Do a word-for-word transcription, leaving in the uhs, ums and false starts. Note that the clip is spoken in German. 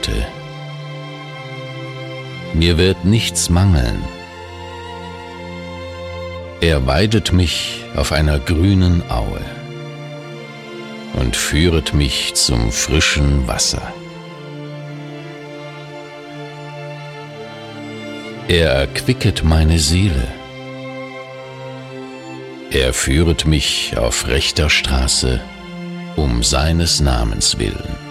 Worte. Mir wird nichts mangeln. Er weidet mich auf einer grünen Aue und führet mich zum frischen Wasser. Er erquicket meine Seele. Er führet mich auf rechter Straße um seines Namens willen.